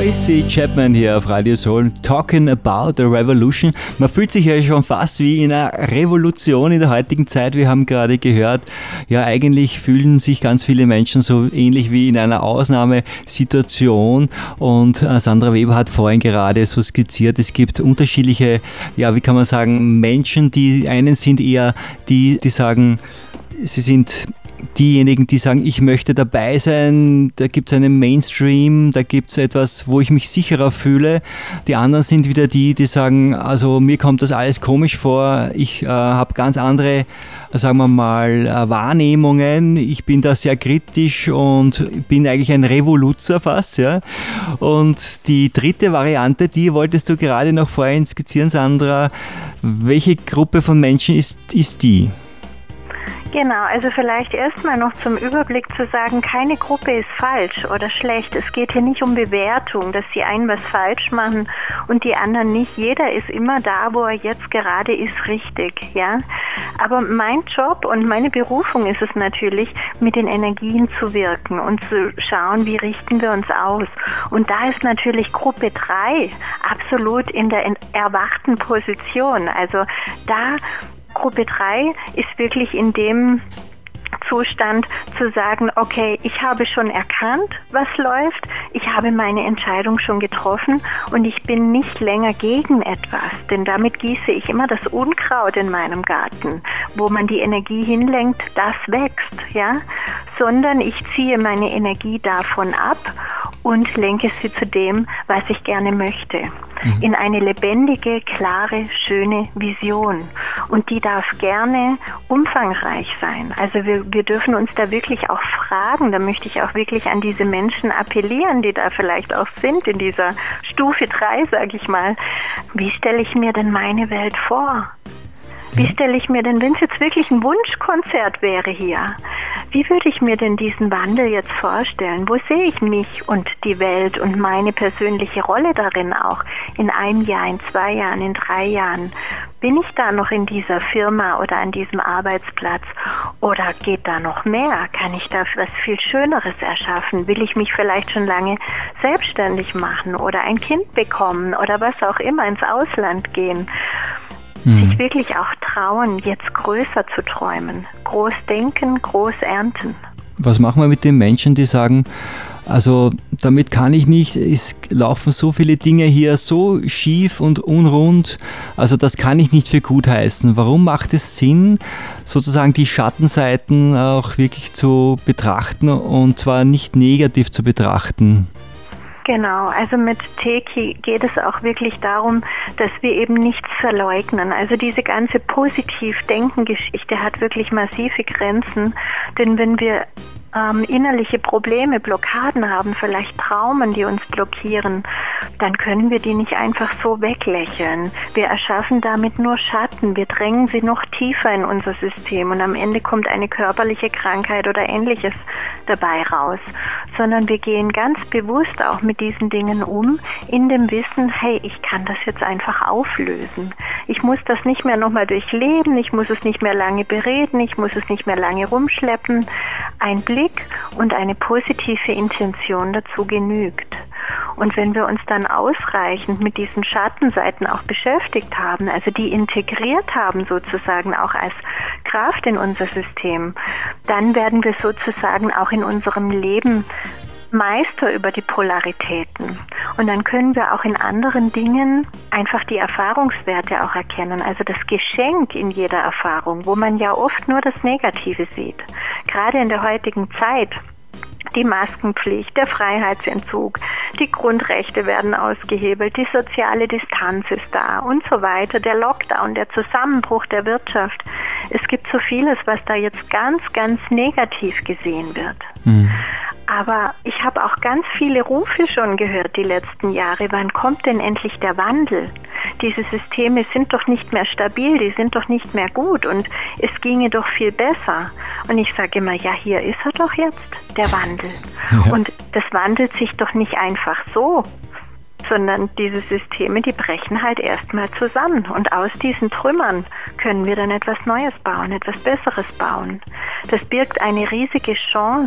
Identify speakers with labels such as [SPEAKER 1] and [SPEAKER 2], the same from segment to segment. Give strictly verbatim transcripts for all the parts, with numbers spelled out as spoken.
[SPEAKER 1] Tracy Chapman hier auf Radio Soul, Talking About a Revolution. Man fühlt sich ja schon fast wie in einer Revolution in der heutigen Zeit. Wir haben gerade gehört, ja eigentlich fühlen sich ganz viele Menschen so ähnlich wie in einer Ausnahmesituation. Und Sandra Weber hat vorhin gerade so skizziert, es gibt unterschiedliche, ja wie kann man sagen, Menschen, die einen sind eher die, die sagen, sie sind diejenigen, die sagen, ich möchte dabei sein, da gibt es einen Mainstream, da gibt es etwas, wo ich mich sicherer fühle. Die anderen sind wieder die, die sagen, also mir kommt das alles komisch vor, ich äh, habe ganz andere, sagen wir mal, äh, Wahrnehmungen, ich bin da sehr kritisch und bin eigentlich ein Revoluzer fast. Ja. Und die dritte Variante, die wolltest du gerade noch vorhin skizzieren, Sandra. Welche Gruppe von Menschen ist, ist die?
[SPEAKER 2] Genau, also vielleicht erstmal noch zum Überblick zu sagen, keine Gruppe ist falsch oder schlecht. Es geht hier nicht um Bewertung, dass die einen was falsch machen und die anderen nicht. Jeder ist immer da, wo er jetzt gerade ist, richtig, ja. Aber mein Job und meine Berufung ist es natürlich, mit den Energien zu wirken und zu schauen, wie richten wir uns aus. Und da ist natürlich Gruppe drei absolut in der erwachten Position. Also da Gruppe drei ist wirklich in dem Zustand zu sagen, okay, ich habe schon erkannt, was läuft, ich habe meine Entscheidung schon getroffen und ich bin nicht länger gegen etwas, denn damit gieße ich immer das Unkraut in meinem Garten, wo man die Energie hinlenkt, das wächst, ja, sondern ich ziehe meine Energie davon ab und lenke sie zu dem, was ich gerne möchte. Mhm. In eine lebendige, klare, schöne Vision. Und die darf gerne umfangreich sein. Also wir, wir dürfen uns da wirklich auch fragen, da möchte ich auch wirklich an diese Menschen appellieren, die da vielleicht auch sind in dieser Stufe drei, sage ich mal. Wie stelle ich mir denn meine Welt vor? Wie stelle ich mir denn, wenn es jetzt wirklich ein Wunschkonzert wäre hier, wie würde ich mir denn diesen Wandel jetzt vorstellen? Wo sehe ich mich und die Welt und meine persönliche Rolle darin auch in einem Jahr, in zwei Jahren, in drei Jahren? Bin ich da noch in dieser Firma oder an diesem Arbeitsplatz oder geht da noch mehr? Kann ich da was viel Schöneres erschaffen? Will ich mich vielleicht schon lange selbstständig machen oder ein Kind bekommen oder was auch immer, ins Ausland gehen? Sich wirklich auch trauen, jetzt größer zu träumen. Groß denken, groß ernten.
[SPEAKER 1] Was machen wir mit den Menschen, die sagen, also damit kann ich nicht, es laufen so viele Dinge hier so schief und unrund, also das kann ich nicht für gut heißen. Warum macht es Sinn, sozusagen die Schattenseiten auch wirklich zu betrachten und zwar nicht negativ zu betrachten?
[SPEAKER 2] Genau, also mit Teki geht es auch wirklich darum, dass wir eben nichts verleugnen. Also diese ganze Positiv-Denken-Geschichte hat wirklich massive Grenzen, denn wenn wir ähm, innerliche Probleme, Blockaden haben, vielleicht Traumen, die uns blockieren, dann können wir die nicht einfach so weglächeln. Wir erschaffen damit nur Schatten, wir drängen sie noch tiefer in unser System und am Ende kommt eine körperliche Krankheit oder Ähnliches dabei raus, sondern wir gehen ganz bewusst auch mit diesen Dingen um, in dem Wissen, hey, ich kann das jetzt einfach auflösen. Ich muss das nicht mehr nochmal durchleben, ich muss es nicht mehr lange bereden, ich muss es nicht mehr lange rumschleppen. Ein Blick und eine positive Intention dazu genügt. Und wenn wir uns dann ausreichend mit diesen Schattenseiten auch beschäftigt haben, also die integriert haben sozusagen auch als Kraft in unser System, dann werden wir sozusagen auch in unserem Leben Meister über die Polaritäten. Und dann können wir auch in anderen Dingen einfach die Erfahrungswerte auch erkennen. Also das Geschenk in jeder Erfahrung, wo man ja oft nur das Negative sieht. Gerade in der heutigen Zeit. Die Maskenpflicht, der Freiheitsentzug, die Grundrechte werden ausgehebelt, die soziale Distanz ist da und so weiter, der Lockdown, der Zusammenbruch der Wirtschaft. Es gibt so vieles, was da jetzt ganz, ganz negativ gesehen wird. Mhm. Aber ich habe auch ganz viele Rufe schon gehört die letzten Jahre. Wann kommt denn endlich der Wandel? Diese Systeme sind doch nicht mehr stabil, die sind doch nicht mehr gut und es ginge doch viel besser. Und ich sage immer, ja, hier ist er doch jetzt, der Wandel. Ja. Und das wandelt sich doch nicht einfach so, sondern diese Systeme, die brechen halt erstmal zusammen. Und aus diesen Trümmern können wir dann etwas Neues bauen, etwas Besseres bauen. Das birgt eine riesige Chance,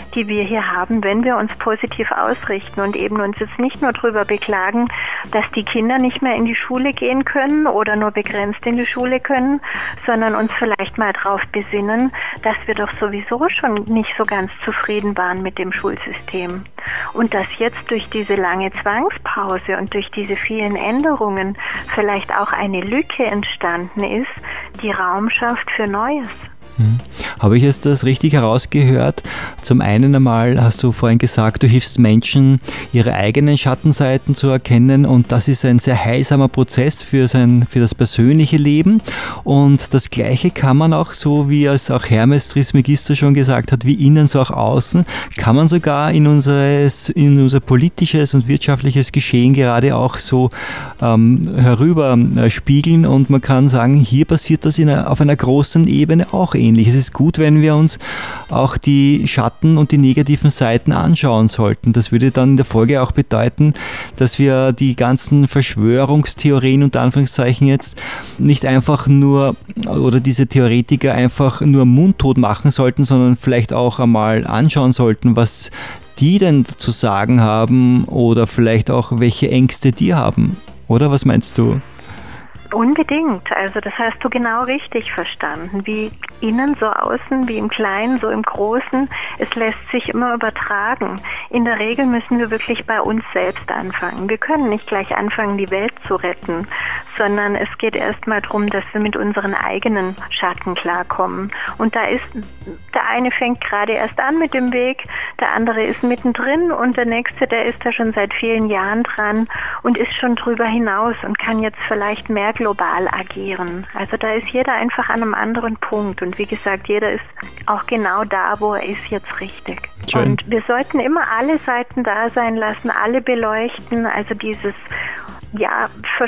[SPEAKER 2] die wir hier haben, wenn wir uns positiv ausrichten und eben uns jetzt nicht nur darüber beklagen, dass die Kinder nicht mehr in die Schule gehen können oder nur begrenzt in die Schule können, sondern uns vielleicht mal darauf besinnen, dass wir doch sowieso schon nicht so ganz zufrieden waren mit dem Schulsystem. Und dass jetzt durch diese lange Zwangspause und durch diese vielen Änderungen vielleicht auch eine Lücke entstanden ist, die Raum schafft für Neues.
[SPEAKER 1] Hm. Habe ich jetzt das richtig herausgehört? Zum einen einmal hast du vorhin gesagt, du hilfst Menschen, ihre eigenen Schattenseiten zu erkennen, und das ist ein sehr heilsamer Prozess für, sein, für das persönliche Leben, und das Gleiche kann man auch, so wie es auch Hermes Trismegisto schon gesagt hat, wie innen so auch außen, kann man sogar in, unseres, in unser politisches und wirtschaftliches Geschehen gerade auch so ähm, herüber äh, spiegeln, und man kann sagen, hier passiert das in einer, auf einer großen Ebene auch ähnlich. Es ist gut, wenn wir uns auch die Schatten und die negativen Seiten anschauen sollten. Das würde dann in der Folge auch bedeuten, dass wir die ganzen Verschwörungstheorien unter Anführungszeichen jetzt nicht einfach nur, oder diese Theoretiker einfach nur mundtot machen sollten, sondern vielleicht auch einmal anschauen sollten, was die denn zu sagen haben oder vielleicht auch welche Ängste die haben. Oder was meinst du?
[SPEAKER 2] Unbedingt. Also das hast du genau richtig verstanden. Wie innen so außen, wie im Kleinen, so im Großen. Es lässt sich immer übertragen. In der Regel müssen wir wirklich bei uns selbst anfangen. Wir können nicht gleich anfangen, die Welt zu retten, sondern es geht erstmal darum, dass wir mit unseren eigenen Schatten klarkommen. Und da ist, der eine fängt gerade erst an mit dem Weg, der andere ist mittendrin und der nächste, der ist da schon seit vielen Jahren dran und ist schon drüber hinaus und kann jetzt vielleicht mehr global agieren. Also da ist jeder einfach an einem anderen Punkt, und wie gesagt, jeder ist auch genau da, wo er ist, jetzt richtig. Schön. Und wir sollten immer alle Seiten da sein lassen, alle beleuchten, also dieses ja,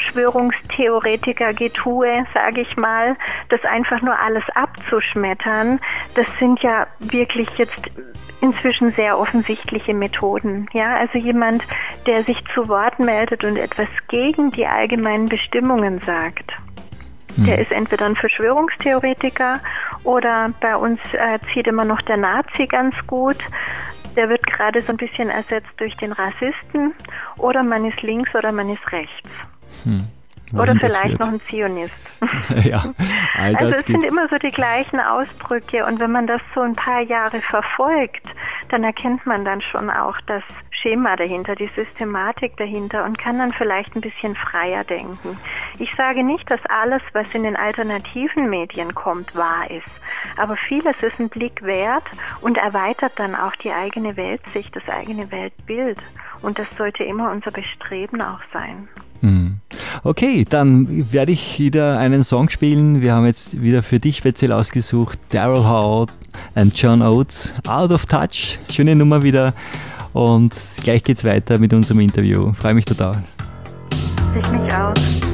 [SPEAKER 2] Verschwörungstheoretiker-Getue, sage ich mal, das einfach nur alles abzuschmettern, das sind ja wirklich jetzt inzwischen sehr offensichtliche Methoden. Ja, also jemand, der sich zu Wort meldet und etwas gegen die allgemeinen Bestimmungen sagt, hm. der ist entweder ein Verschwörungstheoretiker oder bei uns äh, zieht immer noch der Nazi ganz gut. Der wird gerade so ein bisschen ersetzt durch den Rassisten, oder man ist links oder man ist rechts. Hm. Oder vielleicht noch ein Zionist.
[SPEAKER 1] Ja, all das
[SPEAKER 2] also es
[SPEAKER 1] gibt's.
[SPEAKER 2] Sind immer so die gleichen Ausdrücke, und wenn man das so ein paar Jahre verfolgt, dann erkennt man dann schon auch das Schema dahinter, die Systematik dahinter, und kann dann vielleicht ein bisschen freier denken. Ich sage nicht, dass alles, was in den alternativen Medien kommt, wahr ist, aber vieles ist ein Blick wert und erweitert dann auch die eigene Weltsicht, das eigene Weltbild, und das sollte immer unser Bestreben auch sein.
[SPEAKER 1] Okay, dann werde ich wieder einen Song spielen. Wir haben jetzt wieder für dich speziell ausgesucht, Daryl Hall und John Oates, Out of Touch. Schöne Nummer wieder, und gleich geht's weiter mit unserem Interview. Freue mich total.
[SPEAKER 2] Ich mich auch.